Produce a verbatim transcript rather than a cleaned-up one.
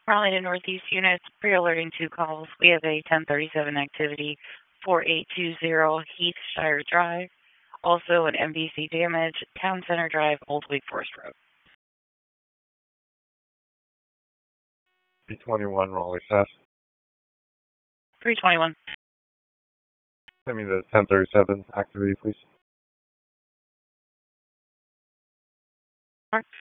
Arlington Northeast units, pre-alerting two calls. We have a ten thirty-seven activity, four eight two zero Heathshire Drive. Also an M V C damage, Town Center Drive, Old Wake Forest Road. three twenty-one Raleigh South. three twenty-one. Send me the ten thirty-seven activity, please. Mark.